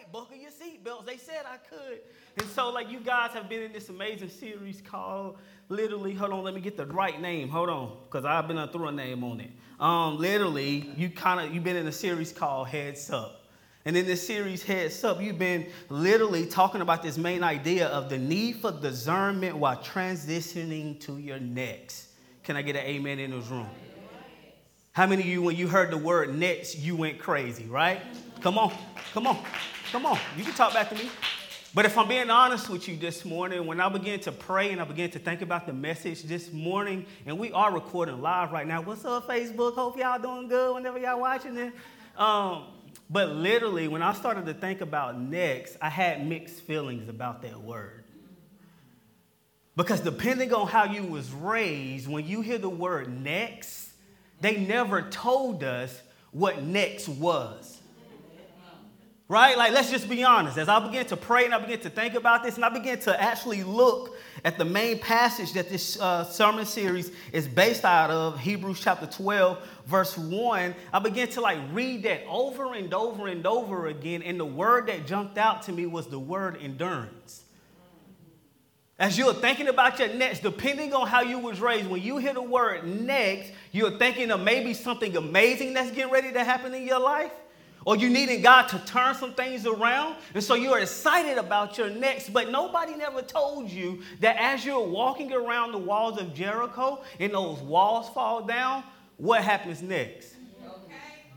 right, buckle your seatbelts. They said I could. And so, like, you guys have been in this amazing series called, literally, hold on, let me get the right name. Hold on, because I've been through a name on it. Literally, you've been in a series called Heads Up. And in this series, Heads Up, you've been literally talking about this main idea of the need for discernment while transitioning to your next. Can I get an amen in this room? How many of you, when you heard the word next, you went crazy, right? Come on. You can talk back to me. But if I'm being honest with you this morning, when I began to pray and I began to think about the message this morning, and we are recording live right now. What's up, Facebook? Hope y'all doing good whenever y'all watching it. But literally, when I started to think about next, I had mixed feelings about that word. Because depending on how you was raised, when you hear the word next, they never told us what next was. Right? Like, let's just be honest. As I began to pray and I began to think about this, and I began to actually look at the main passage that this sermon series is based out of, Hebrews chapter 12, verse 1, I began to read that over and over and over again, and the word that jumped out to me was the word endurance. As you're thinking about your next, depending on how you was raised, when you hear the word next, you're thinking of maybe something amazing that's getting ready to happen in your life. Or you needing God to turn some things around. And so you're excited about your next. But nobody never told you that as you're walking around the walls of Jericho and those walls fall down, what happens next? Okay.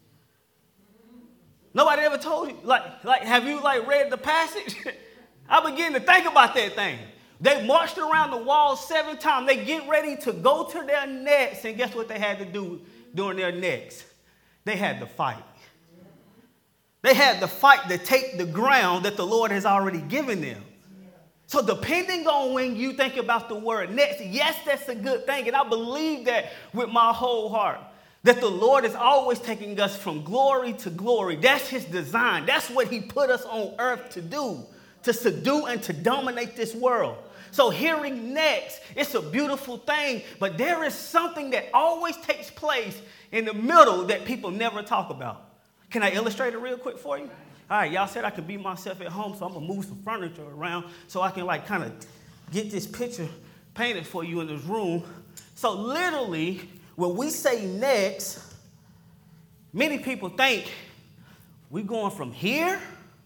Nobody ever told you. Have you read the passage? I began to think about that thing. They marched around the walls 7 times. They get ready to go to their next. And guess what they had to do during their next? They had to fight. They had to fight to take the ground that the Lord has already given them. So depending on when you think about the word next, yes, that's a good thing. And I believe that with my whole heart, that the Lord is always taking us from glory to glory. That's his design. That's what he put us on earth to do, to subdue and to dominate this world. So hearing next, it's a beautiful thing, but there is something that always takes place in the middle that people never talk about. Can I illustrate it real quick for you? All right, y'all said I could be myself at home, so I'm going to move some furniture around so I can kind of get this picture painted for you in this room. So literally, when we say next, many people think we're going from here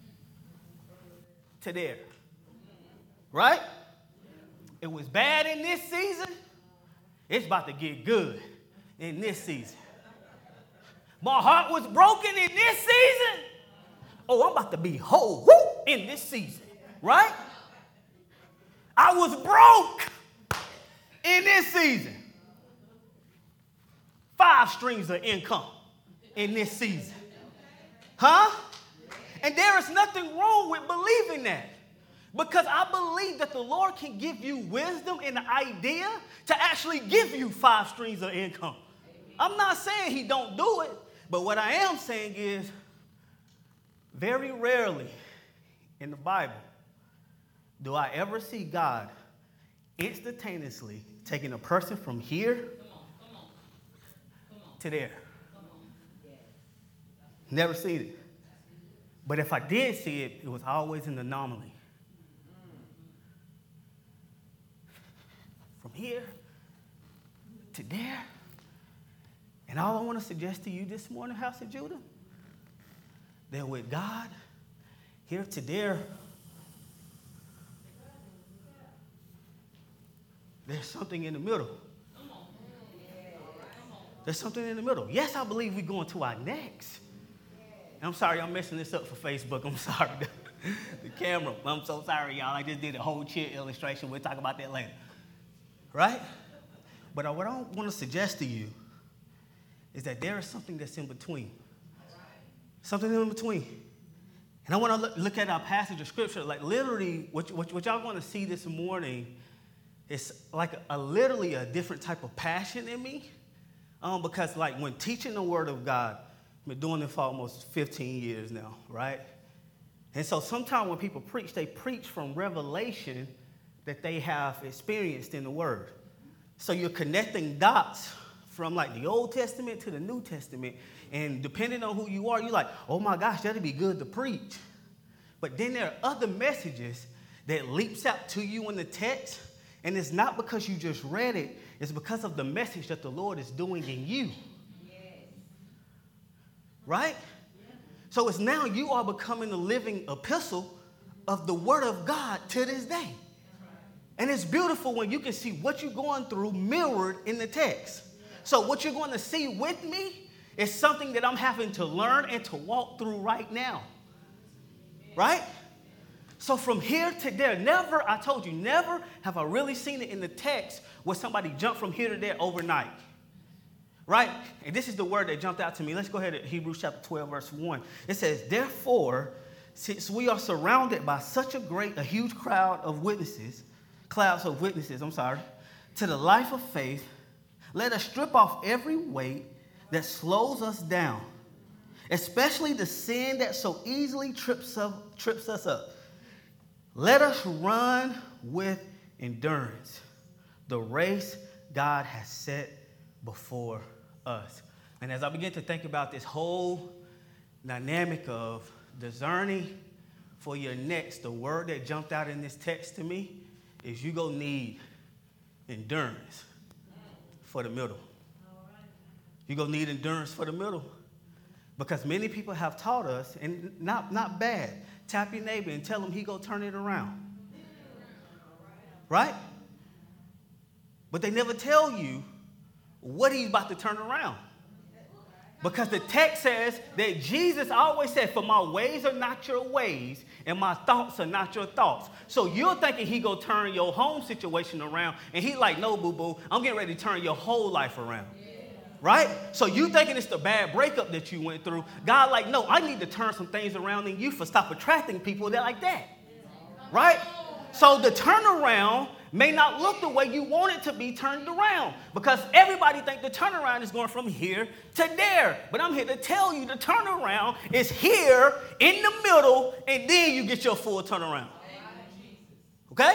to there, right? It was bad in this season. It's about to get good in this season. My heart was broken in this season. Oh, I'm about to be whole in this season, right? I was broke in this season. 5 streams of income in this season. Huh? And there is nothing wrong with believing that. Because I believe that the Lord can give you wisdom and the idea to actually give you 5 streams of income. I'm not saying he don't do it, but what I am saying is very rarely in the Bible do I ever see God instantaneously taking a person from here to there. Never seen it. But if I did see it, it was always an anomaly. From here to there. And all I want to suggest to you this morning, House of Judah, that with God, here to there, there's something in the middle. There's something in the middle. Yes, I believe we're going to our next. And I'm sorry, I'm messing this up for Facebook. I'm sorry. The camera. I'm so sorry, y'all. I just did a whole cheer illustration. We'll talk about that later. Right? But what I want to suggest to you is that there is something that's in between. Something in between. And I want to look at our passage of scripture. Literally, what y'all want to see this morning is literally a different type of passion in me. Because when teaching the word of God, I've been doing it for almost 15 years now, right? And so sometimes when people preach, they preach from revelation that they have experienced in the word. So you're connecting dots from the Old Testament to the New Testament. And depending on who you are, you're like, oh my gosh, that'd be good to preach. But then there are other messages that leaps out to you in the text, and it's not because you just read it, it's because of the message that the Lord is doing in you. Right? So it's now you are becoming a living epistle of the Word of God to this day. And it's beautiful when you can see what you're going through mirrored in the text. So what you're going to see with me is something that I'm having to learn and to walk through right now. Right? So from here to there, never have I really seen it in the text where somebody jumped from here to there overnight. Right? And this is the word that jumped out to me. Let's go ahead to Hebrews chapter 12, verse 1. It says, therefore, since we are surrounded by such a huge clouds of witnesses, to the life of faith, let us strip off every weight that slows us down, especially the sin that so easily trips us up. Let us run with endurance the race God has set before us. And as I begin to think about this whole dynamic of discerning for your next, the word that jumped out in this text to me is you're going to need endurance for the middle. You're going to need endurance for the middle. Because many people have taught us, and not bad, tap your neighbor and tell him he going to turn it around. Right? But they never tell you what he's about to turn around. Because the text says that Jesus always said, for my ways are not your ways, and my thoughts are not your thoughts. So you're thinking he going to turn your home situation around, and he like, no, boo-boo, I'm getting ready to turn your whole life around. Right? So you thinking it's the bad breakup that you went through. God like, no, I need to turn some things around in you for stop attracting people that like that. Right? So the turnaround may not look the way you want it to be turned around, because everybody think the turnaround is going from here to there. But I'm here to tell you the turnaround is here in the middle, and then you get your full turnaround. Okay?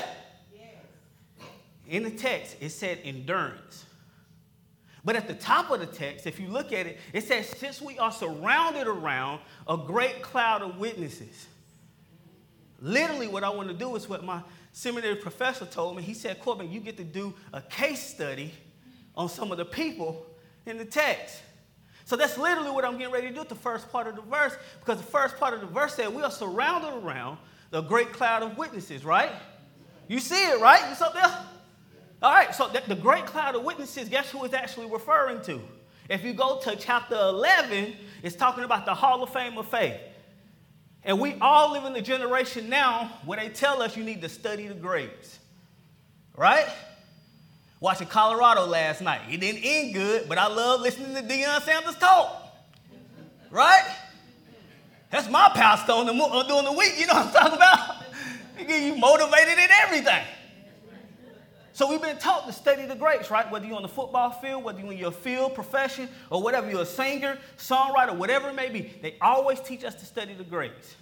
In the text, it said endurance. But at the top of the text, if you look at it, it says, since we are surrounded around a great cloud of witnesses. Literally what I want to do is what my seminary professor told me. He said, Corbin, you get to do a case study on some of the people in the text. So that's literally what I'm getting ready to do at the first part of the verse, because the first part of the verse said we are surrounded around the great cloud of witnesses, right? You see it, right? It's up there? All right, so the great cloud of witnesses, guess who it's actually referring to? If you go to chapter 11, it's talking about the Hall of Fame of Faith. And we all live in the generation now where they tell us you need to study the greats. Right? Watching Colorado last night. It didn't end good, but I love listening to Deion Sanders talk. Right? That's my pastor on during the week. You know what I'm talking about? It gets you motivated in everything. So we've been taught to study the greats, right? Whether you're on the football field, whether you're in your field, profession, or whatever, you're a singer, songwriter, whatever it may be, they always teach us to study the greats.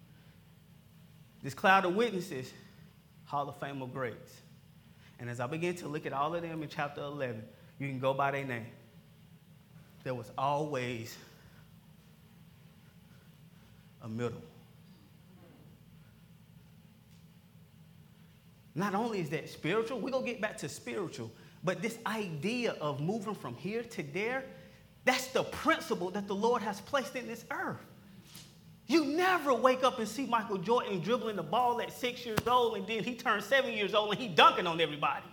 This cloud of witnesses, Hall of Fame of greats. And as I begin to look at all of them in chapter 11, you can go by their name. There was always a middle. Not only is that spiritual, we're going to get back to spiritual, but this idea of moving from here to there, that's the principle that the Lord has placed in this earth. You never wake up and see Michael Jordan dribbling the ball at 6 years old, and then he turns 7 years old and he dunking on everybody.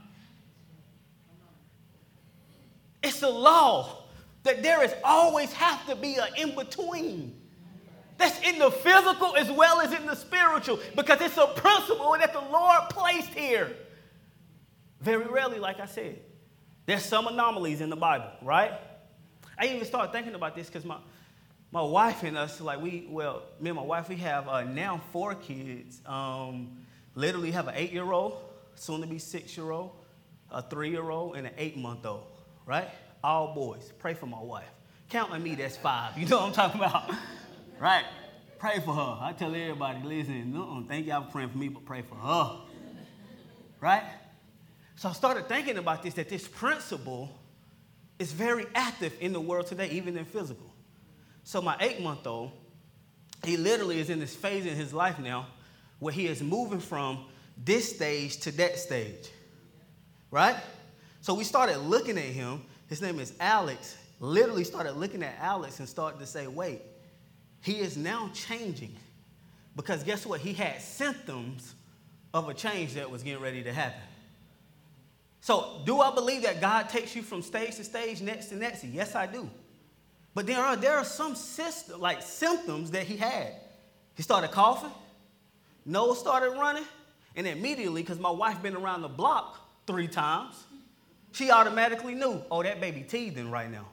It's a law that there is always have to be an in-between. That's in the physical as well as in the spiritual, because it's a principle that the Lord placed here. Very rarely, like I said, there's some anomalies in the Bible, right? I even started thinking about this because my wife and us, me and my wife, we have now 4 kids. Literally have an 8-year-old, soon to be 6-year-old, a 3-year-old, and an 8-month-old, right? All boys. Pray for my wife. Counting me, that's 5. You know what I'm talking about? Right? Pray for her. I tell everybody, listen, thank y'all for praying for me, but pray for her. Right? So I started thinking about this, that this principle is very active in the world today, even in physical. So my 8-month-old, he literally is in this phase in his life now where he is moving from this stage to that stage, right? So we started looking at him. His name is Alex. Literally started looking at Alex and started to say, wait, he is now changing. Because guess what? He had symptoms of a change that was getting ready to happen. So do I believe that God takes you from stage to stage, next to next? Yes, I do. But there are some symptoms that he had. He started coughing. Nose started running. And immediately, because my wife been around the block 3 times, she automatically knew, oh, that baby teething right now.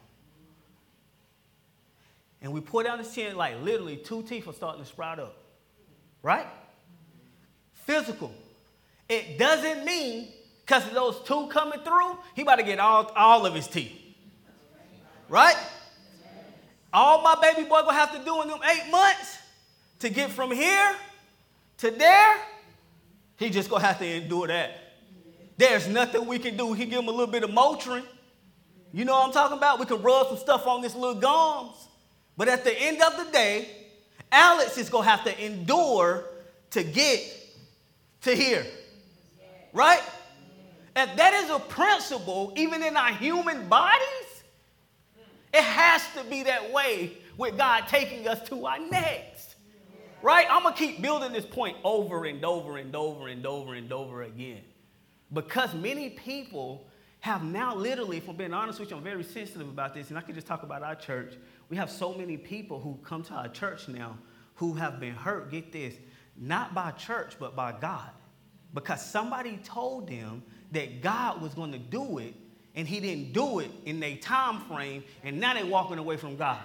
And we pulled down his chin, like literally 2 teeth were starting to sprout up. Right? Physical. It doesn't mean because of those 2 coming through, he about to get all of his teeth. Right? All my baby boy gonna have to do in them 8 months to get from here to there, he just gonna have to endure that. There's nothing we can do. He give him a little bit of Motrin. You know what I'm talking about? We can rub some stuff on this little gums. But at the end of the day, Alex is gonna have to endure to get to here. Right? And that is a principle even in our human bodies. It has to be that way with God taking us to our next. Right? I'm going to keep building this point over and over and over and over and over again. Because many people have now literally, if I'm being honest with you, I'm very sensitive about this, and I can just talk about our church. We have so many people who come to our church now who have been hurt, get this, not by church, but by God. Because somebody told them that God was going to do it, and he didn't do it in their time frame, and now they're walking away from God.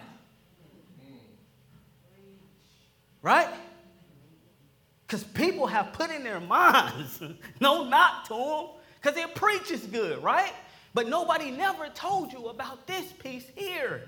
Right? Because people have put in their minds, no knock to them, because their preach is good, right? But nobody never told you about this piece here.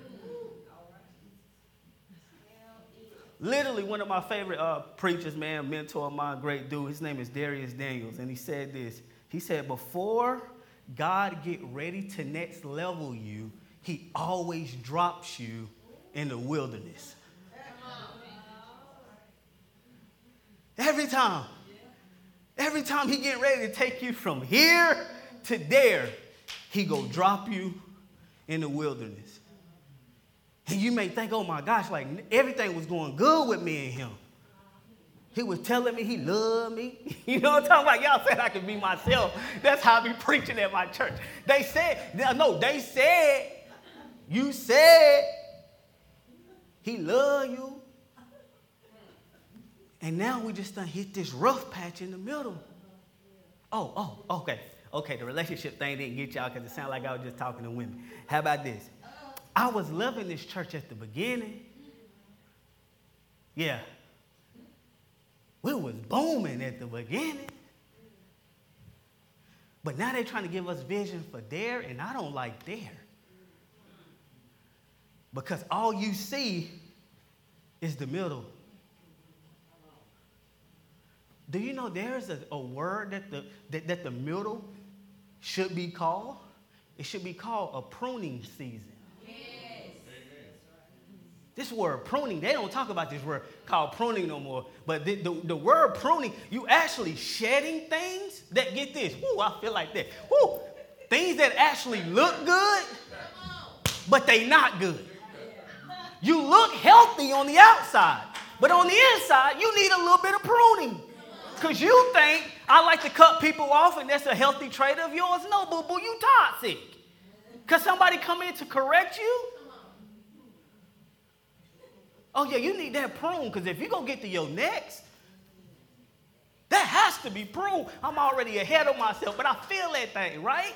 Literally, one of my favorite preachers, man, mentor of mine, great dude, his name is Darius Daniels, and he said this. He said, before God get ready to next level you, he always drops you in the wilderness. Every time. Every time he get ready to take you from here to there, he go drop you in the wilderness. And you may think, oh my gosh, like everything was going good with me and him. He was telling me he loved me. You know what I'm talking about? Y'all said I could be myself. That's how I be preaching at my church. They said, you said he loved you. And now we just done hit this rough patch in the middle. Okay. Okay, the relationship thing didn't get y'all because it sounded like I was just talking to women. How about this? I was loving this church at the beginning. Yeah. We was booming at the beginning. But now they're trying to give us vision for there, and I don't like there. Because all you see is the middle. Do you know there is a word that the middle should be called? It should be called a pruning season. This word pruning, they don't talk about this word called pruning no more. But the word pruning, you actually shedding things that, get this, whoo, I feel like that. Whoo, things that actually look good, but they not good. You look healthy on the outside, but on the inside, you need a little bit of pruning. Because you think, I like to cut people off and that's a healthy trait of yours. No, boo-boo, you toxic. Because somebody come in to correct you. Oh, yeah, you need that prune, because if you're going to get to your next, that has to be pruned. I'm already ahead of myself, but I feel that thing, right?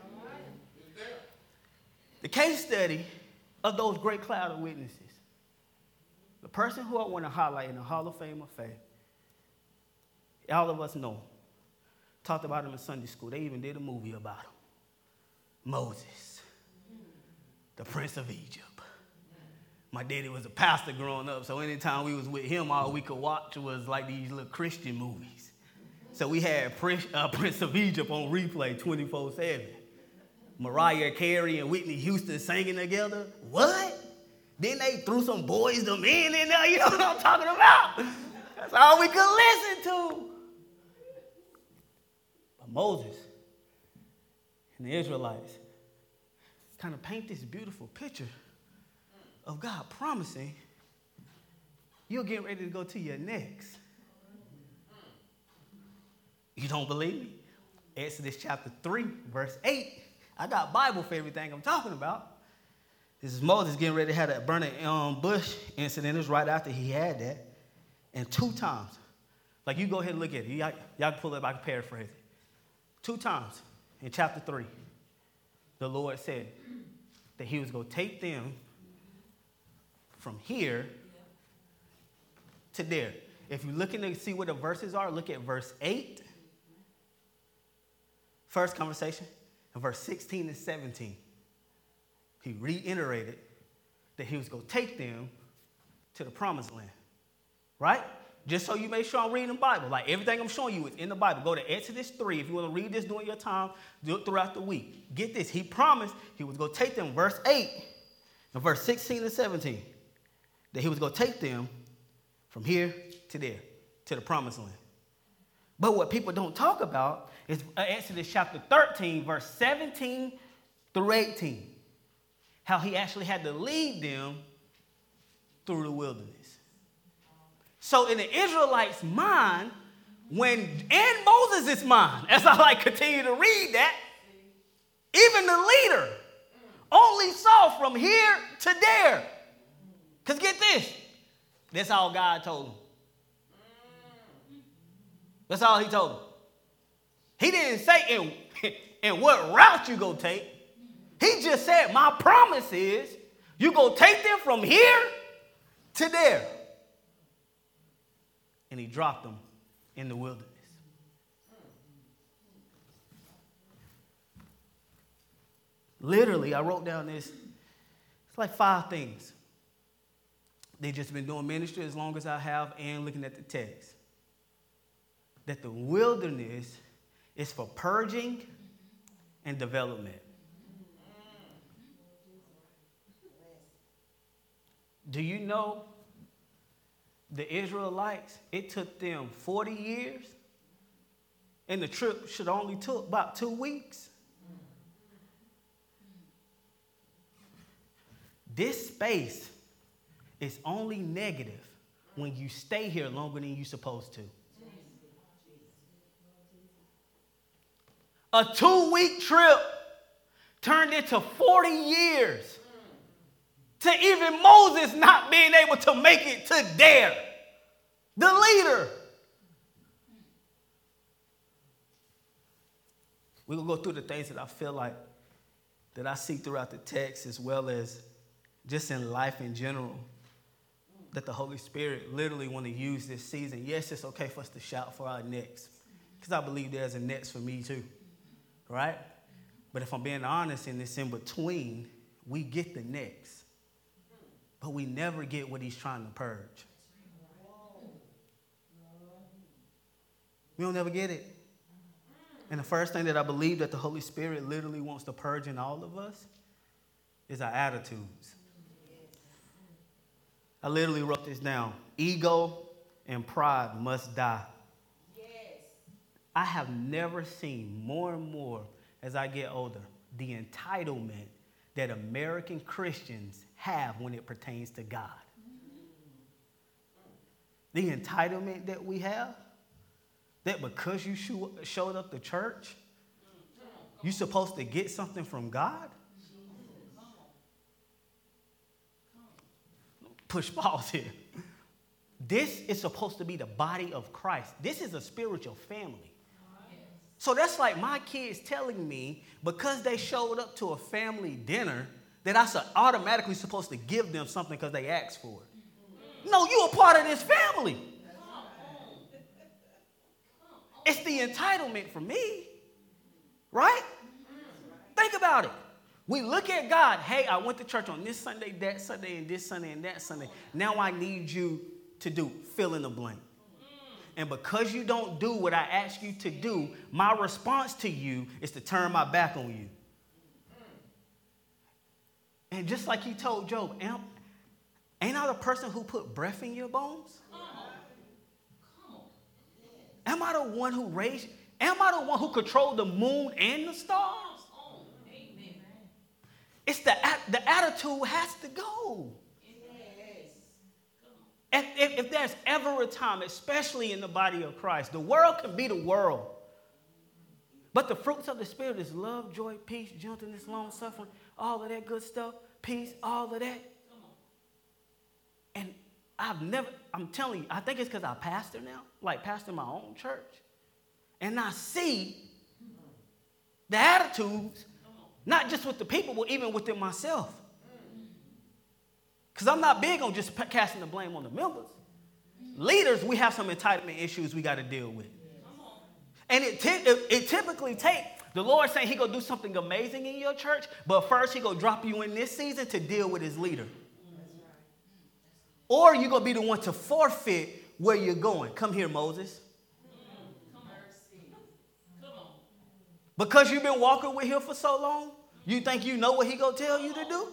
The case study of those great cloud of witnesses. The person who I want to highlight in the Hall of Fame of Faith, all of us know, talked about him in Sunday school. They even did a movie about him. Moses, the Prince of Egypt. My daddy was a pastor growing up, so anytime we was with him, all we could watch was like these little Christian movies. So we had Prince of Egypt on replay 24/7. Mariah Carey and Whitney Houston singing together. What? Then they threw some Boys II Men in there. You know what I'm talking about? That's all we could listen to. But Moses and the Israelites kind of paint this beautiful picture of God promising you're getting ready to go to your next. You don't believe me? Exodus chapter 3, verse 8. I got Bible for everything I'm talking about. This is Moses getting ready to have that burning bush incident. It was right after he had that. And 2 times. Like, you go ahead and look at it. Y'all can pull it up. I can paraphrase it. 2 times in chapter 3, the Lord said that he was going to take them from here to there. If you're looking to see what the verses are, look at verse 8. First conversation. And verse 16 and 17. He reiterated that he was going to take them to the promised land. Right? Just so you make sure I'm reading the Bible. Like, everything I'm showing you is in the Bible. Go to Exodus 3. If you want to read this during your time, do it throughout the week. Get this. He promised he was going to take them, verse 8 and verse 16 and 17, that he was going to take them from here to there, to the promised land. But what people don't talk about is Exodus chapter 13, verse 17 through 18. How he actually had to lead them through the wilderness. So in the Israelites' mind, and Moses' mind, as I continue to read that, even the leader only saw from here to there. Because get this, that's all God told him. That's all he told him. He didn't say in what route you go take. He just said, my promise is you go take them from here to there. And he dropped them in the wilderness. Literally, I wrote down this. It's like 5 things. They've just been doing ministry as long as I have and looking at the text. That the wilderness is for purging and development. Do you know the Israelites, it took them 40 years, and the trip should only took about 2 weeks? This space is only negative when you stay here longer than you're supposed to. A 2-week trip turned into 40 years. To even Moses not being able to make it to there. The leader. We're going to go through the things that I feel like that I see throughout the text, as well as just in life in general, that the Holy Spirit literally want to use this season. Yes, it's okay for us to shout for our next, because I believe there's a next for me too, right? But if I'm being honest, in this in between, we get the next. But we never get what he's trying to purge. We don't ever get it. And the first thing that I believe that the Holy Spirit literally wants to purge in all of us is our attitudes. I literally wrote this down. Ego and pride must die. Yes. I have never seen more and more as I get older the entitlement that American Christians have when it pertains to God. The entitlement that we have, that because you showed up to church, you're supposed to get something from God. Push pause here. This is supposed to be the body of Christ. This is a spiritual family. So that's like my kids telling me, because they showed up to a family dinner, that I automatically supposed to give them something because they asked for it. No, you're a part of this family. It's the entitlement for me, right? Think about it. We look at God. Hey, I went to church on this Sunday, that Sunday, and this Sunday, and that Sunday. Now I need you to do fill in the blank. And because you don't do what I ask you to do, my response to you is to turn my back on you. And just like he told Job, Ain't I the person who put breath in your bones? Am I the one who raised? Am I the one who controlled the moon and the stars? It's the attitude has to go. If there's ever a time, especially in the body of Christ, the world can be the world. But the fruits of the Spirit is love, joy, peace, gentleness, long-suffering, all of that good stuff, peace, all of that. And I'm telling you, I think it's because I pastor now, like pastor my own church. And I see the attitudes, not just with the people, but even within myself. Because I'm not big on just casting the blame on the members. Leaders, we have some entitlement issues we got to deal with. And it typically takes the Lord saying he going to do something amazing in your church, but first he going to drop you in this season to deal with his leader. Or you're going to be the one to forfeit where you're going. Come here, Moses. Because you've been walking with him for so long, you think you know what he going to tell you to do?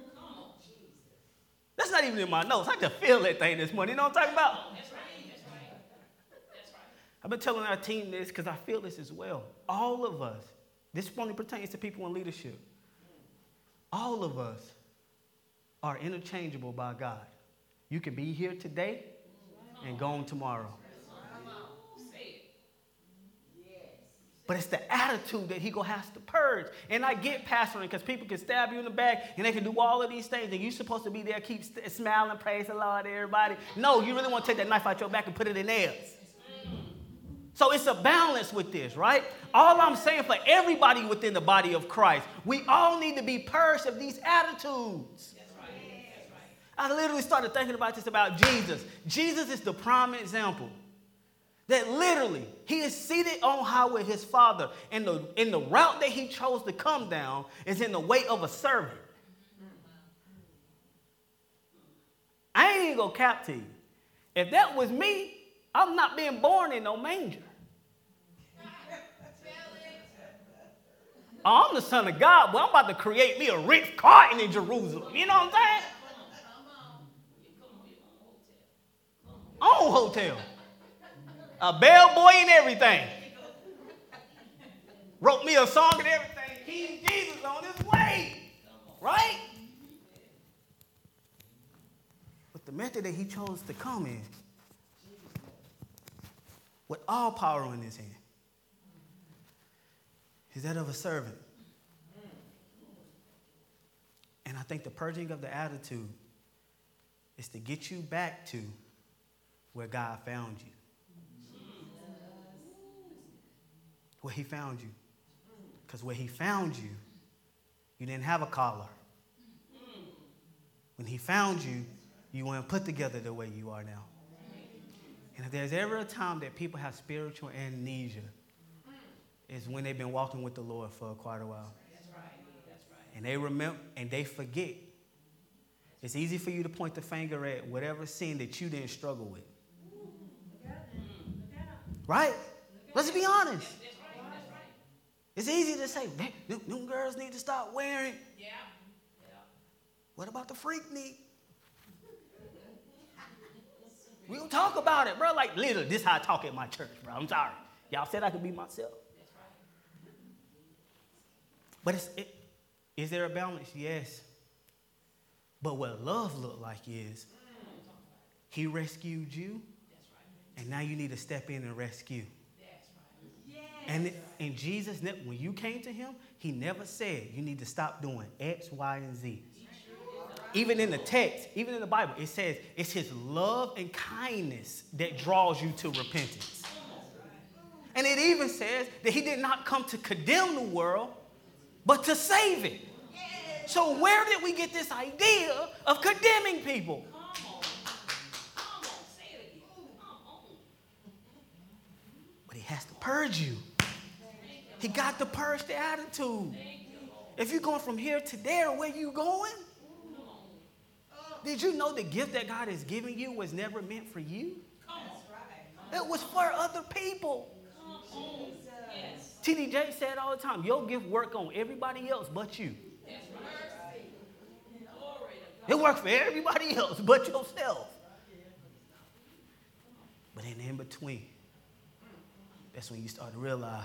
That's not even in my notes. I just feel that thing this morning. You know what I'm talking about? That's right. That's right. That's right. I've been telling our team this because I feel this as well. All of us, this only pertains to people in leadership. All of us are interchangeable by God. You can be here today and gone tomorrow. But it's the attitude that he going to have to purge. And I get pastoring because people can stab you in the back and they can do all of these things. And you're supposed to be there, keep smiling, praise the Lord to everybody. No, you really want to take that knife out your back and put it in theirs. So it's a balance with this, right? All I'm saying for everybody within the body of Christ, we all need to be purged of these attitudes. That's right. That's right. I literally started thinking about this about Jesus. Jesus is the prime example. That literally, he is seated on high with his Father. And the route that he chose to come down is in the way of a servant. I ain't even going to cap to you. If that was me, I'm not being born in no manger. Oh, I'm the son of God, but I'm about to create me a rich garden in Jerusalem. You know what I'm saying? Own hotel. A bellboy and everything. Wrote me a song and everything. King Jesus on his way. Right? But the method that he chose to come in, with all power in his hand, is that of a servant. And I think the purging of the attitude is to get you back to where God found you. Where he found you. Because where he found you, you didn't have a collar. When he found you, you weren't put together the way you are now. And if there's ever a time that people have spiritual amnesia, it's when they've been walking with the Lord for quite a while. That's right. That's right. And they remember and they forget. It's easy for you to point the finger at whatever sin that you didn't struggle with. Right? Let's be honest. It's easy to say, them girls need to stop wearing. Yeah. What about the freak need? We don't talk about it, bro. Like, literally, this is how I talk at my church, bro. I'm sorry. Y'all said I could be myself. But is there a balance? Yes. But what love look like is he rescued you, and now you need to step in and rescue. And Jesus, when you came to him, he never said you need to stop doing X, Y, and Z. Even in the text, even in the Bible, it says it's his love and kindness that draws you to repentance. And it even says that he did not come to condemn the world, but to save it. So where did we get this idea of condemning people? But he has to purge you. He got to purge the attitude. If you're going from here to there, where you going? Did you know the gift that God is giving you was never meant for you? It was for other people. T.D. Jakes said all the time, your gift work on everybody else but you. It worked for everybody else but yourself. But in between, that's when you start to realize,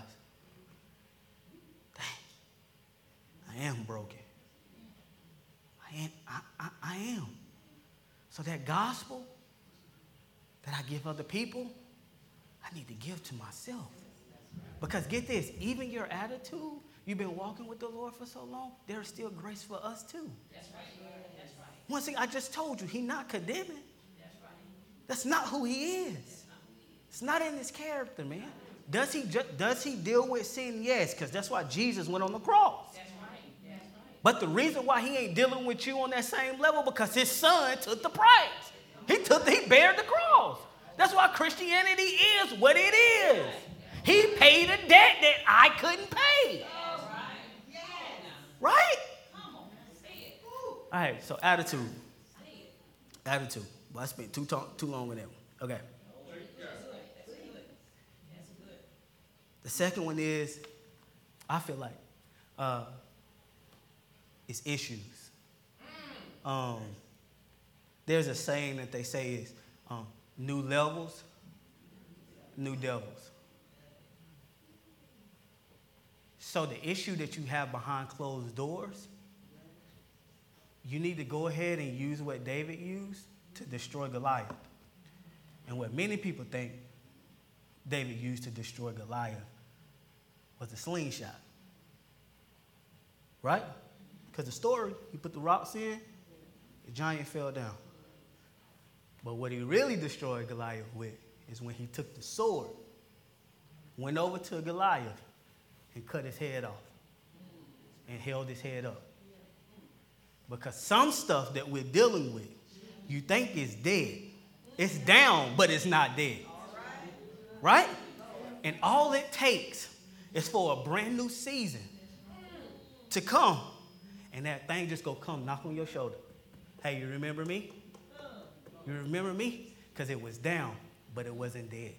dang, I am broken. I am. So that gospel that I give other people, I need to give to myself. Because get this, even your attitude, you've been walking with the Lord for so long, there's still grace for us too. That's right. That's right. One thing I just told you, he's not condemning. That's right. That's not who he is. It's not in his character, man. Does he deal with sin? Yes, because that's why Jesus went on the cross. That's right. That's right. But the reason why he ain't dealing with you on that same level, because his son took the price. He bared the cross. That's why Christianity is what it is. He paid a debt that I couldn't pay. Right? All right, so attitude. Attitude. Well, I spent too long on that one. Okay. The second one is, I feel like, it's issues. There's a saying that they say is, new levels, new devils. So the issue that you have behind closed doors, you need to go ahead and use what David used to destroy Goliath. And what many people think David used to destroy Goliath was a slingshot. Right? Because the story, he put the rocks in, the giant fell down. But what he really destroyed Goliath with is when he took the sword, went over to Goliath, and cut his head off and held his head up. Because some stuff that we're dealing with, you think is dead. It's down, but it's not dead. Right? And all it takes is for a brand new season to come. And that thing just go come knock on your shoulder. Hey, you remember me? You remember me? Because it was down, but it wasn't dead.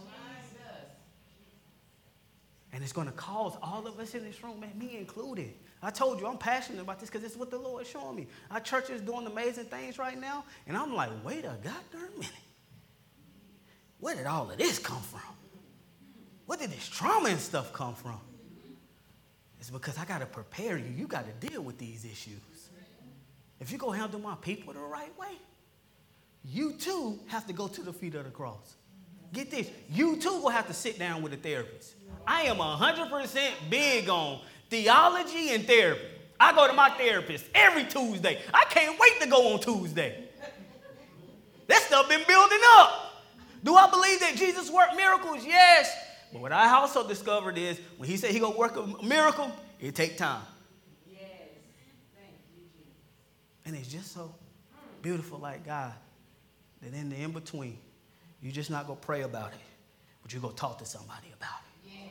And it's going to cause all of us in this room, man, me included. I told you I'm passionate about this because it's what the Lord is showing me. Our church is doing amazing things right now. And I'm like, wait a goddamn minute. Where did all of this come from? Where did this trauma and stuff come from? It's because I got to prepare you. You got to deal with these issues. If you go handle my people the right way, you too have to go to the feet of the cross. Get this. You too will have to sit down with a therapist. I am 100% big on theology and therapy. I go to my therapist every Tuesday. I can't wait to go on Tuesday. That stuff been building up. Do I believe that Jesus worked miracles? Yes. But what I also discovered is when he said he gonna work a miracle, it take time. Yes. Thank you, Jesus. And it's just so beautiful like God that in the in-between, you just not gonna pray about it, but you go talk to somebody about it.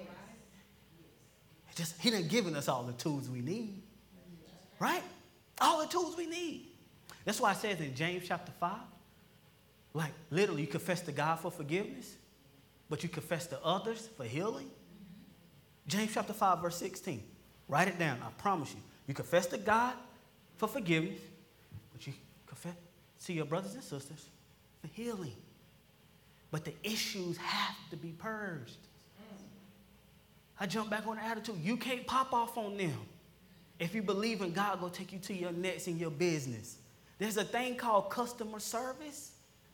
He done given us all the tools we need. Right? All the tools we need. That's why it says in James chapter 5, like literally you confess to God for forgiveness, but you confess to others for healing. James chapter 5, verse 16. Write it down. I promise you. You confess to God for forgiveness, but you confess to your brothers and sisters for healing. But the issues have to be purged. I jump back on the attitude. You can't pop off on them. If you believe in God, go take you to your next in your business. There's a thing called customer service.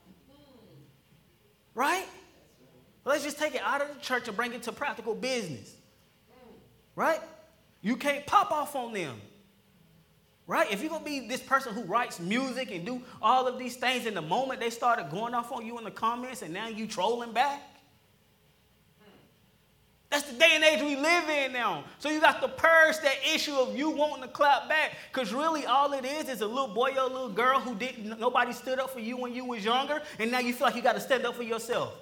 Right? Let's just take it out of the church and bring it to practical business. Right? You can't pop off on them. Right? If you're going to be this person who writes music and do all of these things, in the moment they started going off on you in the comments and now you trolling back. That's the day and age we live in now. So you got to purge that issue of you wanting to clap back. Because really all it is a little boy or a little girl who nobody stood up for you when you was younger. And now you feel like you got to stand up for yourself.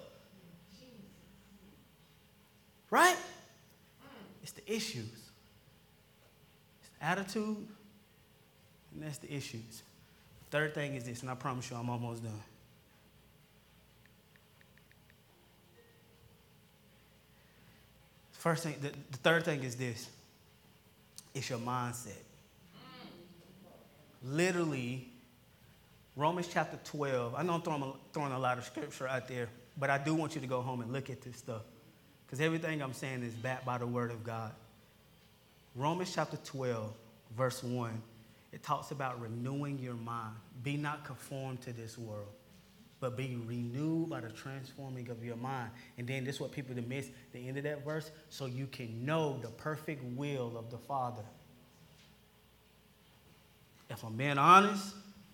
Right? It's the issues. It's the attitude. And that's the issues. The third thing is this, and I promise you I'm almost done. First thing, the third thing is this. It's your mindset. Literally, Romans chapter 12. I know I'm throwing a lot of scripture out there, but I do want you to go home and look at this stuff, because everything I'm saying is backed by the word of God. Romans chapter 12, verse 1, it talks about renewing your mind. Be not conformed to this world, but be renewed by the transforming of your mind. And then this is what people miss, the end of that verse, so you can know the perfect will of the Father. If I'm being honest,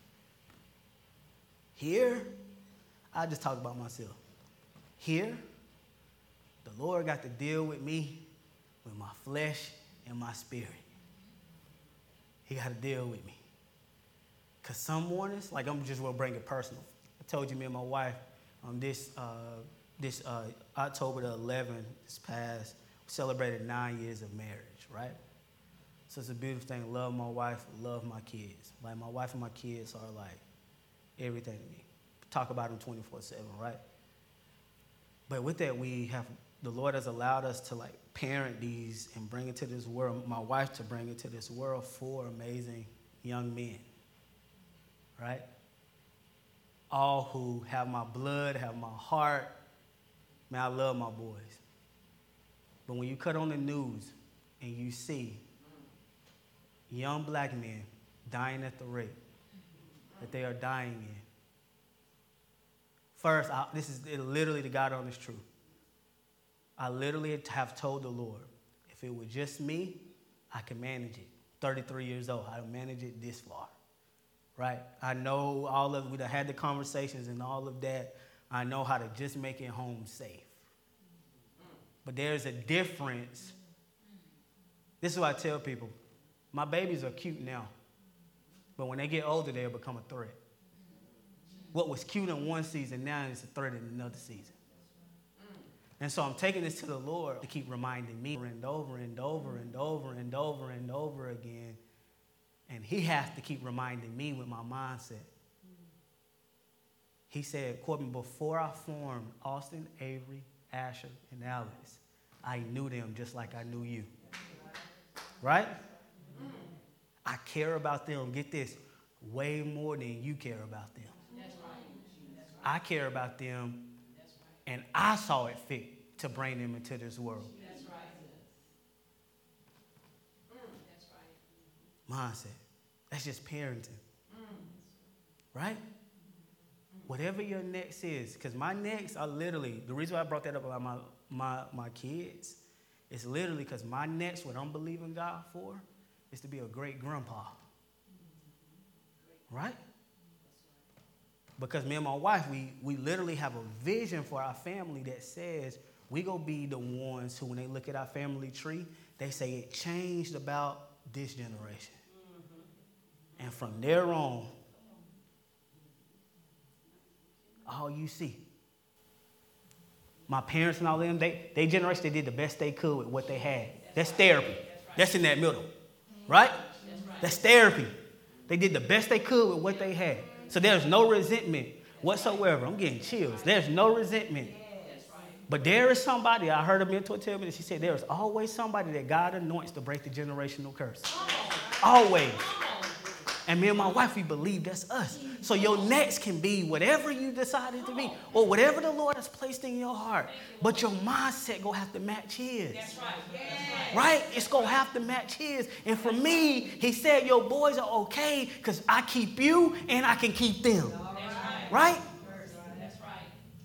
here, I just talk about myself. Here, the Lord got to deal with me, with my flesh and my spirit. He got to deal with me. Because some mornings, like I'm just going to bring it personal. I told you, me and my wife, this October the 11th, this past, we celebrated 9 years of marriage, right? So it's a beautiful thing. Love my wife, love my kids. Like my wife and my kids are like everything to me. Talk about them 24/7, right? But with that, the Lord has allowed us to like parent these and bring it to this world. My wife to bring it to this world 4 amazing young men, right? All who have my blood, have my heart. Man, I love my boys. But when you cut on the news and you see young black men dying at the rate that they are dying in, first, this is literally the God honest truth. I literally have told the Lord, if it was just me, I can manage it. 33 years old, I manage it this far, right? I know we had the conversations and all of that. I know how to just make it home safe. But there's a difference. This is what I tell people. My babies are cute now, but when they get older, they'll become a threat. What was cute in one season now is a threat in another season. And so I'm taking this to the Lord to keep reminding me over and over and over and over and over again. And he has to keep reminding me with my mindset. He said, Corbin, before I formed Austin, Avery, Asher, and Alex, I knew them just like I knew you. Right? I care about them, get this, way more than you care about them. I care about them, and I saw it fit to bring them into this world. That's right. That's right. Mindset. That's just parenting. Right? Whatever your next is, because my next are literally, the reason why I brought that up about my kids is literally because my next, what I'm believing God for, is to be a great grandpa. Right? Because me and my wife, we literally have a vision for our family that says we gonna be the ones who, when they look at our family tree, they say it changed about this generation. And from there on, all you see. My parents and all of them, they generation, they did the best they could with what they had. That's therapy. That's in that middle. Right? That's therapy. They did the best they could with what they had. So there's no resentment whatsoever. I'm getting chills. There's no resentment. But there is somebody, I heard a mentor tell me this. She said, there is always somebody that God anoints to break the generational curse. Always. And me and my wife, we believe that's us. So your next can be whatever you decided to be or whatever the Lord has placed in your heart. But your mindset going to have to match his. That's right. Right? It's going to have to match his. And for me, he said, your boys are okay because I keep you and I can keep them. Right? That's right.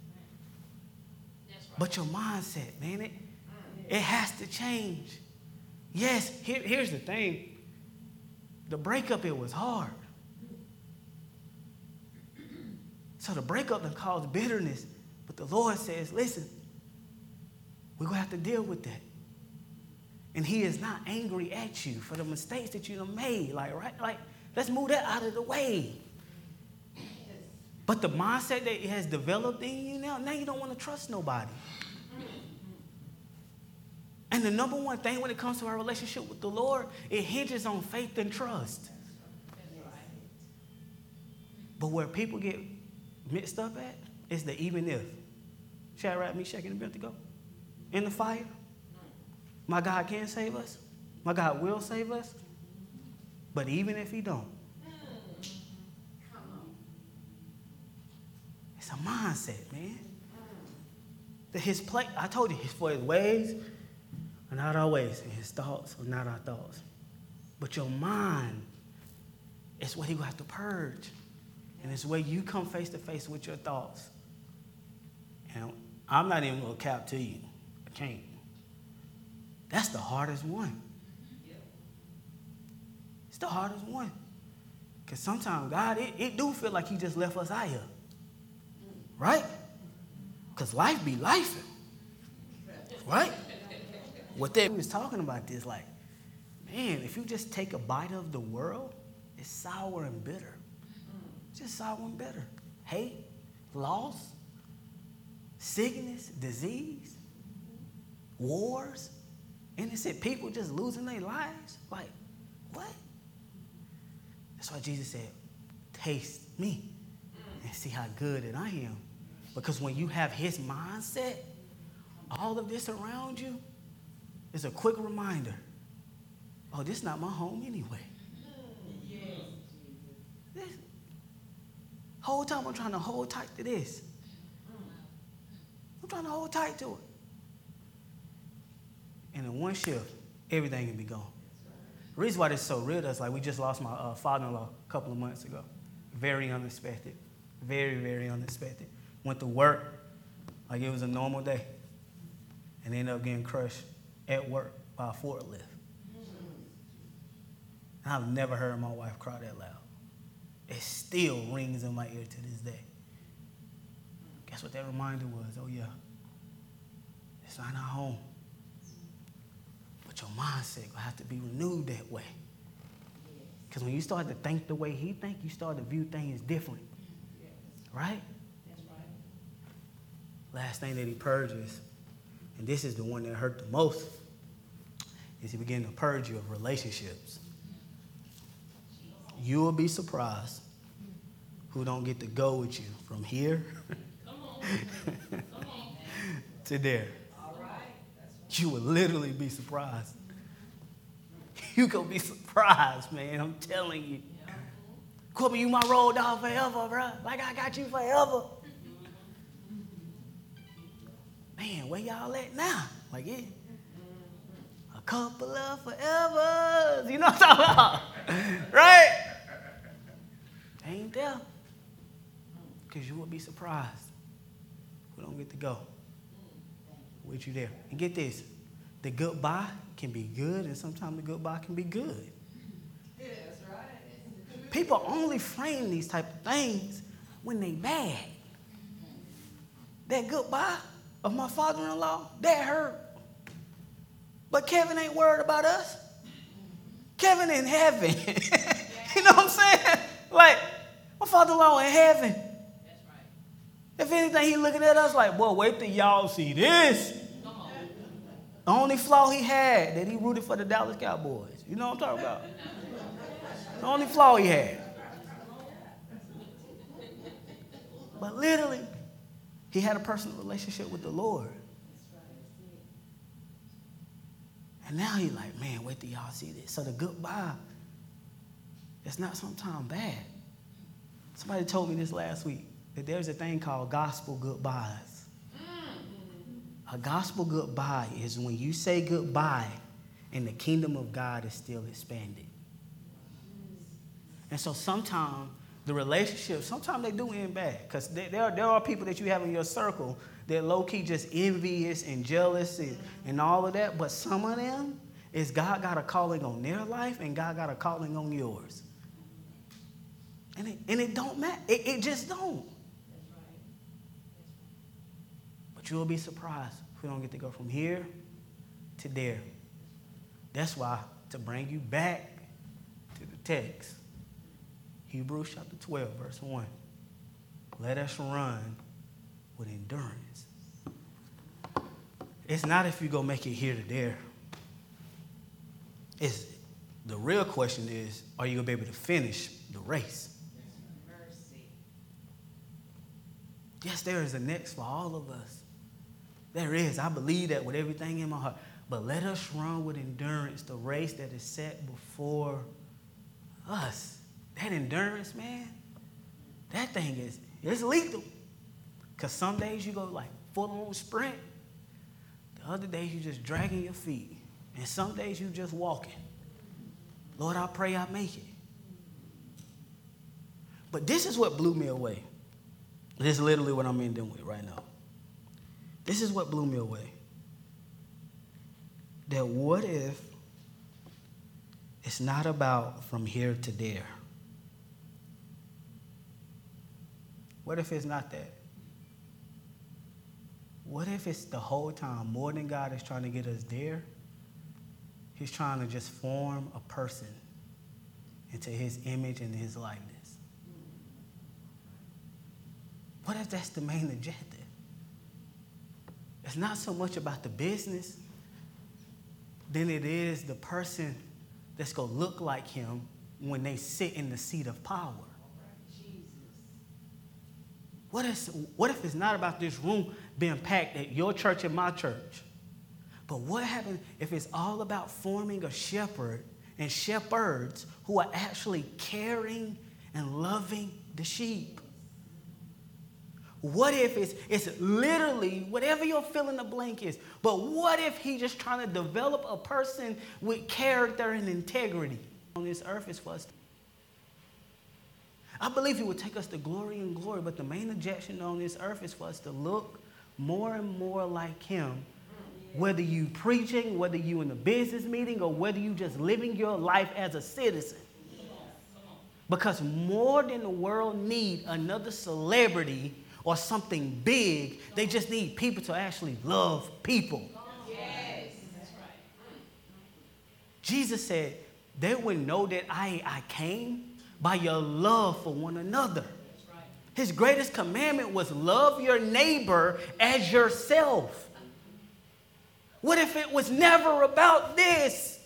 But your mindset, man, it has to change. Yes, here's the thing. The breakup, it was hard. So the breakup done caused bitterness. But the Lord says, listen, we're going to have to deal with that. And he is not angry at you for the mistakes that you done made. Like, let's move that out of the way. But the mindset that it has developed in you now you don't want to trust nobody. And the number one thing when it comes to our relationship with the Lord, it hinges on faith and trust. But where people get mixed up at is the even if. Shadrach, Meshach, and Abednego in the fire. My God can save us. My God will save us. But even if he don't, It's a mindset, man. That I told you, for his ways are not our ways, and his thoughts are not our thoughts. But your mind is what he will have to purge. And it's where you come face to face with your thoughts. And I'm not even going to cap to you. I can't. That's the hardest one. It's the hardest one. Because sometimes God, it do feel like he just left us out here. Right? Because life be life. Right? What they was talking about this, like, man, if you just take a bite of the world, it's sour and bitter. It's just sour and bitter. Hate, loss, sickness, disease, wars, innocent people just losing their lives. Like, what? That's why Jesus said, taste me and see how good that I am. Because when you have his mindset, all of this around you is a quick reminder. Oh, this is not my home anyway. This whole time I'm trying to hold tight to this. I'm trying to hold tight to it. And in one shift, everything can be gone. The reason why this is so real is like we just lost my father-in-law a couple of months ago. Very unexpected. Very, very unexpected. Went to work like it was a normal day. And ended up getting crushed at work by a forklift. I've never heard my wife cry that loud. It still rings in my ear to this day. Guess what that reminder was? Oh, yeah. It's not our home. But your mindset will have to be renewed that way. Because when you start to think the way he thinks, you start to view things different. Right? That's right. Last thing that he purges, and this is the one that hurt the most, is he began to purge you of relationships. You will be surprised who don't get to go with you from here to there. All right. You will literally be surprised. You gonna be surprised, man. I'm telling you. Corbin, you my road dog forever, bro. Like I got you forever. Man, where y'all at now? Like it. A couple of forevers. You know what I'm talking about? Right? Ain't there? Because you will be surprised. We don't get to go with you there. And get this. The goodbye can be good, and sometimes the goodbye can be good. Yeah, that's right. People only frame these type of things when they bad. That goodbye of my father-in-law, that hurt. But Kevin ain't worried about us. Kevin in heaven. You know what I'm saying? Like, my father-in-law in heaven. That's right. If anything, he looking at us like, boy, wait till y'all see this. The only flaw he had, that he rooted for the Dallas Cowboys. You know what I'm talking about? The only flaw he had. But literally, he had a personal relationship with the Lord. And now he's like, man, wait till y'all see this. So the goodbye, it's not sometimes bad. Somebody told me this last week, that there's a thing called gospel goodbyes. A gospel goodbye is when you say goodbye and the kingdom of God is still expanded. And so sometimes the relationships, sometimes they do end bad. Because there are people that you have in your circle that low-key just envious and jealous and all of that. But some of them is God got a calling on their life and God got a calling on yours. And it don't matter. It just don't. But you'll be surprised if we don't get to go from here to there. That's why, to bring you back to the text, Hebrews chapter 12, verse 1. Let us run with endurance. It's not if you go make it here to there. The real question is, are you going to be able to finish the race? Mercy. Yes, there is a next for all of us. There is. I believe that with everything in my heart. But let us run with endurance the race that is set before us. That endurance, man, that thing it's lethal. Because some days you go like full on sprint. The other days you just dragging your feet. And some days you just walking. Lord, I pray I make it. But this is what blew me away. This is literally what I'm ending with right now. This is what blew me away. That what if it's not about from here to there? What if it's not that? What if it's the whole time, more than God is trying to get us there, he's trying to just form a person into his image and his likeness? What if that's the main agenda? It's not so much about the business than it is the person that's going to look like him when they sit in the seat of power. What if it's not about this room being packed at your church and my church? But what happens if it's all about forming a shepherd and shepherds who are actually caring and loving the sheep? What if it's literally whatever your fill in the blank is, but what if he's just trying to develop a person with character and integrity? On this earth is for us. I believe he would take us to glory and glory, but the main objection on this earth is for us to look more and more like him, whether you preaching, whether you in a business meeting, or whether you just living your life as a citizen. Because more than the world need another celebrity or something big, they just need people to actually love people. Yes. That's right. Jesus said, they would know that I came by your love for one another. That's right. His greatest commandment was love your neighbor as yourself. What if it was never about this?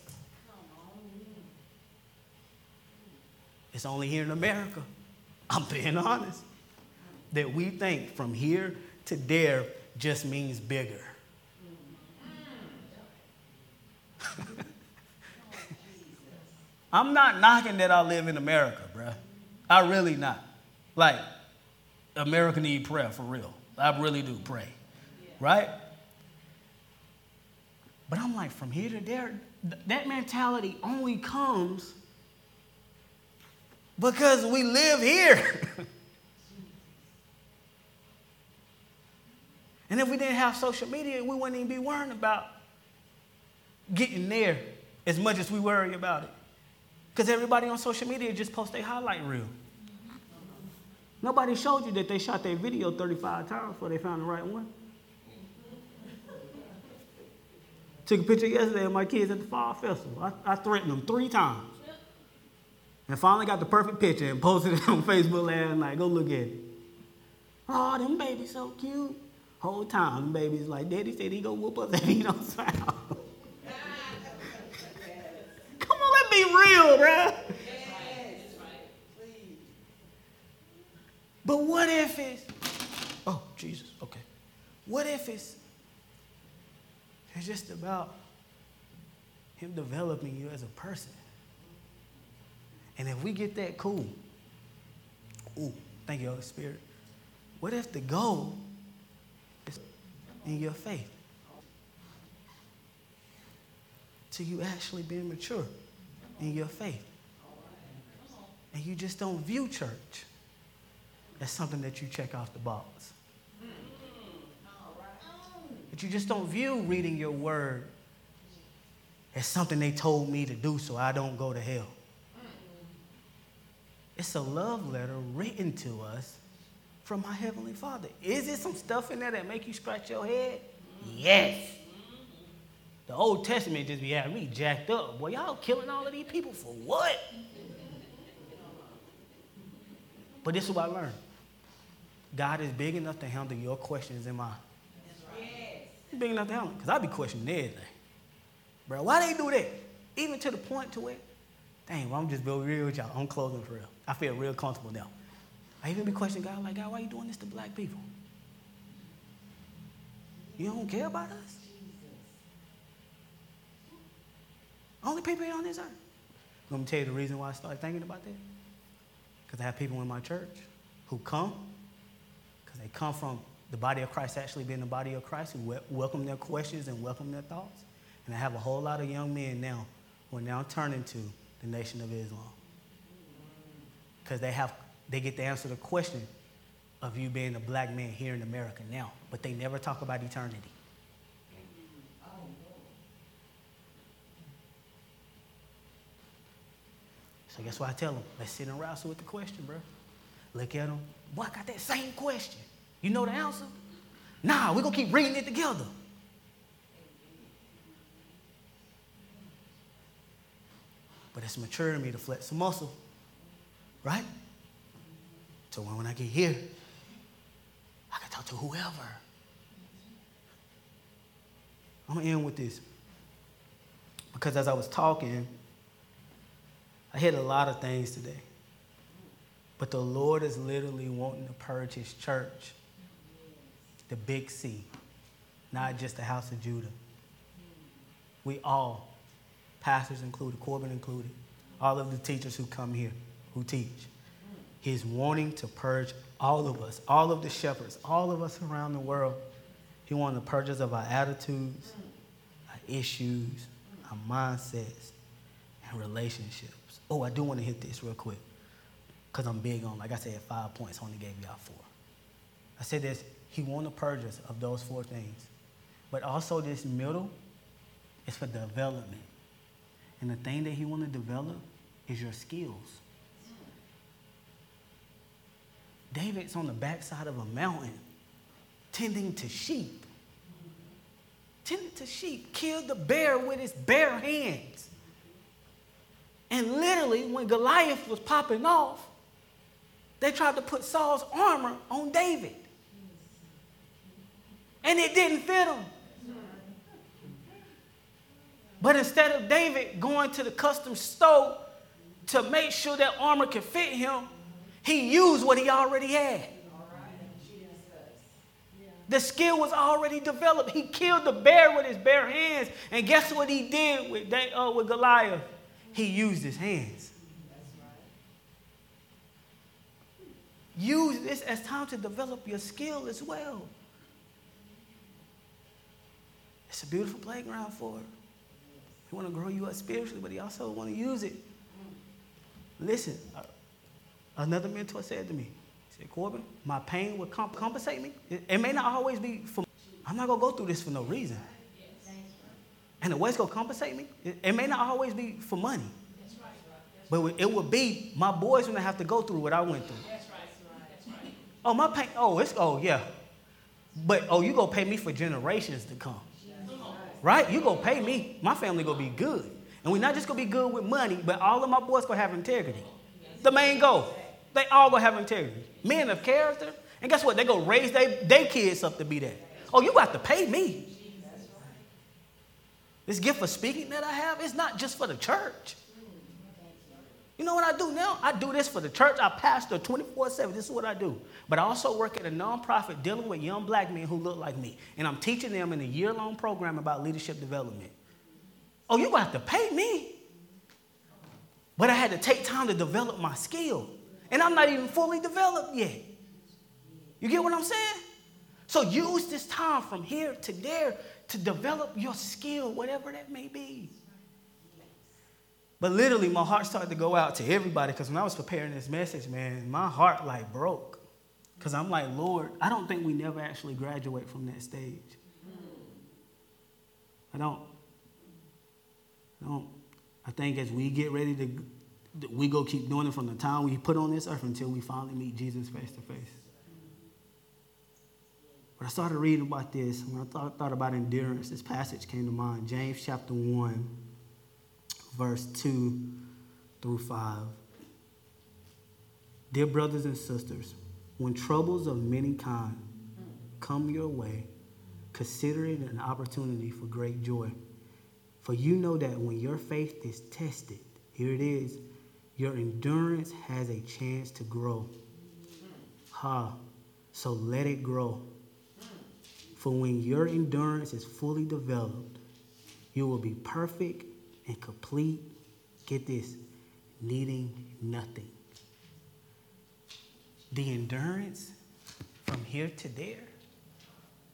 It's only here in America. I'm being honest. That we think from here to there just means bigger. I'm not knocking that I live in America, bruh. I really not. Like, America need prayer for real. I really do pray. Right? But I'm like, from here to there, that mentality only comes because we live here. And if we didn't have social media, we wouldn't even be worrying about getting there as much as we worry about it. Because everybody on social media just posts their highlight reel. Nobody showed you that they shot their video 35 times before they found the right one. Took a picture yesterday of my kids at the fall festival. I threatened them 3 times. And finally got the perfect picture and posted it on Facebook last night. Go look at it. Oh, them babies so cute. Whole time, the baby's like, Daddy said he gonna whoop us if he don't smile. Come on, let's be real, bruh. But what if it's, oh, Jesus, okay. What if it's just about him developing you as a person? And if we get that cool, ooh, thank you, Holy Spirit. What if the goal is in your faith? Till you actually being mature in your faith. And you just don't view church as something that you check off the box. But you just don't view reading your word as something they told me to do so I don't go to hell. It's a love letter written to us from my Heavenly Father. Is there some stuff in there that make you scratch your head? Yes. The Old Testament just be having me jacked up. Boy, y'all killing all of these people for what? But this is what I learned. God is big enough to handle your questions and mine. He's big enough to handle it. Because I be questioning everything. Bro, why they do that? Even to the point to where, dang, well, I'm just being real with y'all. I'm closing for real. I feel real comfortable now. I even be questioning God, like, God, why are you doing this to black people? You don't care about us? Only people here on this earth. Let me tell you the reason why I started thinking about that. Because I have people in my church who come, because they come from the body of Christ actually being the body of Christ, who welcome their questions and welcome their thoughts. And I have a whole lot of young men now who are now turning to the Nation of Islam. Because they get to answer the question of you being a black man here in America now. But they never talk about eternity. So guess what I tell them? Let's sit and wrestle with the question, bro. Look at them. Boy, I got that same question. You know the answer? Nah, we're going to keep reading it together. But it's maturing me to flex some muscle, right? So when I get here, I can talk to whoever. I'm going to end with this. Because as I was talking, I hit a lot of things today. But the Lord is literally wanting to purge his church, the big C, not just the house of Judah. We all, pastors included, Corbin included, all of the teachers who come here, who teach. He's wanting to purge all of us, all of the shepherds, all of us around the world. He wants to purge us of our attitudes, our issues, our mindsets, and relationships. Oh, I do want to hit this real quick because I'm big on, like I said, 5 points. I only gave y'all 4. I said this, he wants to purge us of those 4 things. But also this middle is for development. And the thing that he wants to develop is your skills. David's on the backside of a mountain tending to sheep. Tending to sheep. Killed the bear with his bare hands. And literally, when Goliath was popping off, they tried to put Saul's armor on David. And it didn't fit him. But instead of David going to the custom store to make sure that armor could fit him, he used what he already had. The skill was already developed. He killed the bear with his bare hands. And guess what he did with Goliath? He used his hands. Use this as time to develop your skill as well. It's a beautiful playground for it. He want to grow you up spiritually, but he also want to use it. Listen, another mentor said to me, he said, Corbin, my pain will compensate me. It may not always be for, I'm not going to go through this for no reason. And the way it's going to compensate me, it may not always be for money. But it will be my boys when they have to go through what I went through. Oh, my pain, yeah. But, you going to pay me for generations to come. Right? You going to pay me. My family going to be good. And we're not just going to be good with money, but all of my boys going to have integrity. The main goal. They all going to have integrity. Men of character. And guess what? They're going to raise their kids up to be that. Oh, you got to pay me. This gift of speaking that I have, it's not just for the church. You know what I do now? I do this for the church. I pastor 24/7. This is what I do. But I also work at a nonprofit dealing with young black men who look like me. And I'm teaching them in a year-long program about leadership development. Oh, you have to pay me. But I had to take time to develop my skill. And I'm not even fully developed yet. You get what I'm saying? So use this time from here to there to develop your skill, whatever that may be. But literally, my heart started to go out to everybody because when I was preparing this message, man, my heart like broke. Because I'm like, Lord, I don't think we never actually graduate from that stage. I don't. I think as we get ready to, we go keep doing it from the time we put on this earth until we finally meet Jesus face to face. But I started reading about this. When I thought about endurance, this passage came to mind. James chapter 1, verse 2 through 5. Dear brothers and sisters, when troubles of many kinds come your way, consider it an opportunity for great joy. For you know that when your faith is tested, here it is, your endurance has a chance to grow. So let it grow. For when your endurance is fully developed, you will be perfect and complete, get this, needing nothing. The endurance from here to there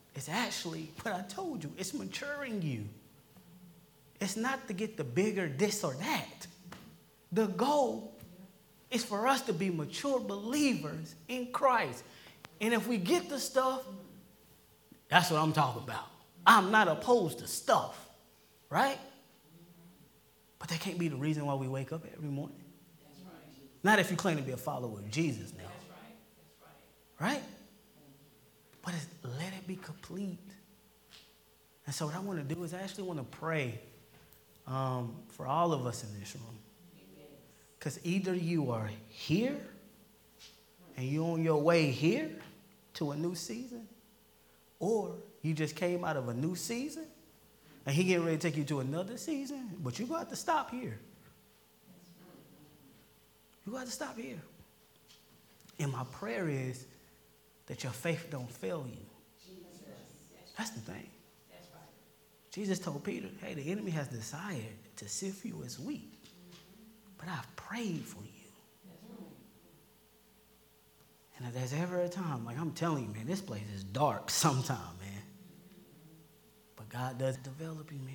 It's actually what I told you. It's maturing you. It's not to get the bigger this or that. The goal is for us to be mature believers in Christ. And if we get the stuff, that's what I'm talking about. I'm not opposed to stuff, right? But that can't be the reason why we wake up every morning. That's right. Not if you claim to be a follower of Jesus now. That's right. That's right. Right? But let it be complete. And so what I want to do is I actually want to pray for all of us in this room. Because either you are here and you're on your way here to a new season, or you just came out of a new season and he getting ready to take you to another season, but you're going to have to stop here. You're going to have to stop here. And my prayer is that your faith don't fail you. That's the thing. Jesus told Peter, hey, the enemy has desired to sift you as wheat, but I've prayed for you. And if there's ever a time, like I'm telling you, man, this place is dark sometime, man. But God does develop you, man.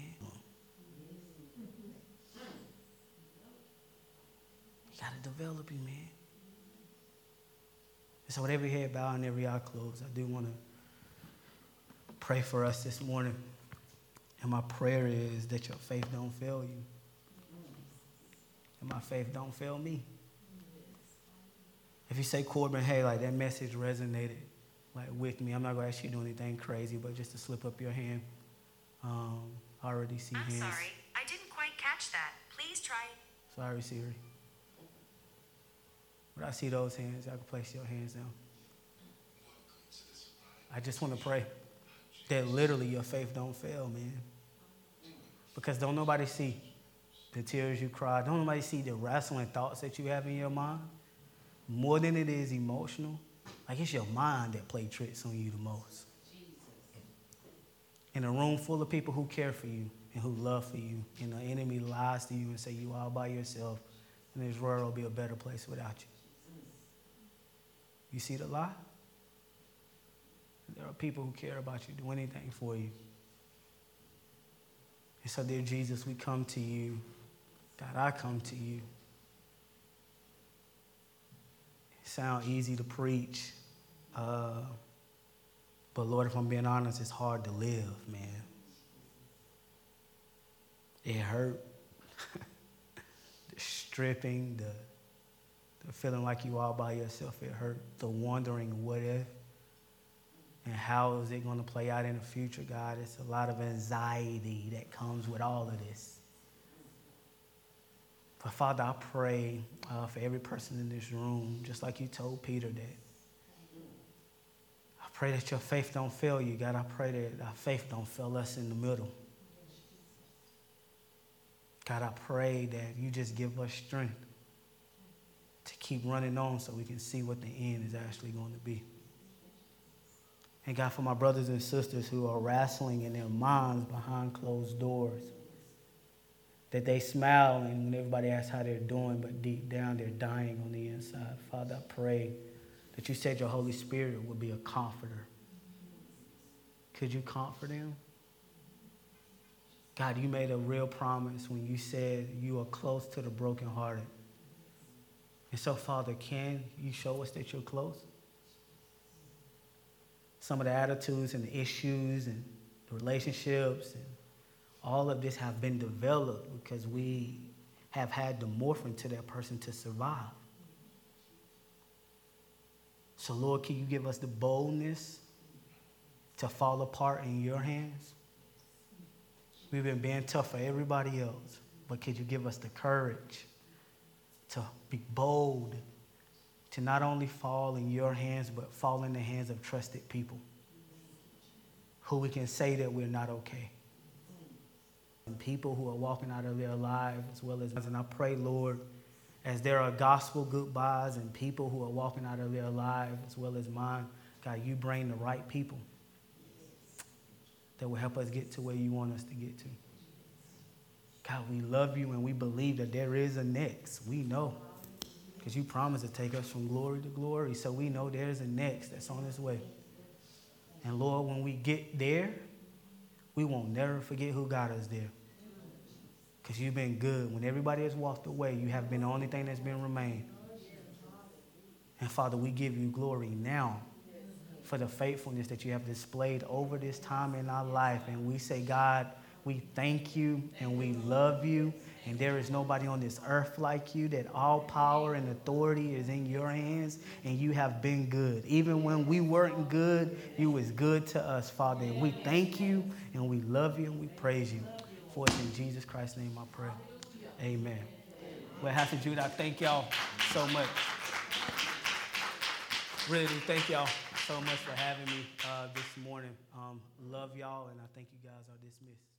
He got to develop you, man. And so with every head bowed and every eye closed, I do want to pray for us this morning. And my prayer is that your faith don't fail you. And my faith don't fail me. If you say, Corbin, hey, like that message resonated like with me, I'm not going to ask you to do anything crazy, but just to slip up your hand. I already see hands. I'm sorry, I didn't quite catch that. Please try. Sorry, Siri. When I see those hands, I can place your hands down. I just want to pray that literally your faith don't fail, man. Because don't nobody see the tears you cry. Don't nobody see the wrestling thoughts that you have in your mind. More than it is emotional. Like it's your mind that play tricks on you the most. In a room full of people who care for you and who love for you, and the enemy lies to you and say you all by yourself, and this world will be a better place without you. You see the lie? There are people who care about you, do anything for you. And so, dear Jesus, we come to you. God, I come to you. It sounds easy to preach. But Lord, if I'm being honest, it's hard to live, man. It hurt. The stripping, the feeling like you all by yourself, it hurt. The wondering what if and how is it going to play out in the future, God. It's a lot of anxiety that comes with all of this. But Father, I pray for every person in this room, just like you told Peter that. I pray that your faith don't fail you, God. I pray that our faith don't fail us in the middle. God, I pray that you just give us strength to keep running on so we can see what the end is actually going to be. And God, for my brothers and sisters who are wrestling in their minds behind closed doors, that they smile and when everybody asks how they're doing, but deep down they're dying on the inside. Father, I pray that you said your Holy Spirit would be a comforter. Could you comfort them? God, you made a real promise when you said you are close to the brokenhearted. And so, Father, can you show us that you're close? Some of the attitudes and the issues and the relationships and all of this have been developed because we have had to morph into that person to survive. So, Lord, can you give us the boldness to fall apart in your hands? We've been being tough for everybody else, but could you give us the courage to be bold, to not only fall in your hands, but fall in the hands of trusted people who we can say that we're not okay. And people who are walking out of their lives as well as, and I pray, Lord, as there are gospel goodbyes and people who are walking out of their lives as well as mine, God, you bring the right people that will help us get to where you want us to get to. God, we love you and we believe that there is a next. We know. Because you promised to take us from glory to glory. So we know there's a next that's on its way. And Lord, when we get there, we won't never forget who got us there. Because you've been good. When everybody has walked away, you have been the only thing that's been remained. And Father, we give you glory now for the faithfulness that you have displayed over this time in our life. And we say, God, we thank you and we love you. And there is nobody on this earth like you, that all power and authority is in your hands. And you have been good. Even when we weren't good, you was good to us, Father. And we thank you and we love you and we praise you. For it's in Jesus Christ's name I pray. Amen. Well, Pastor Jude, I thank y'all so much. Really do thank y'all so much for having me this morning. Love y'all, and I think you guys are dismissed.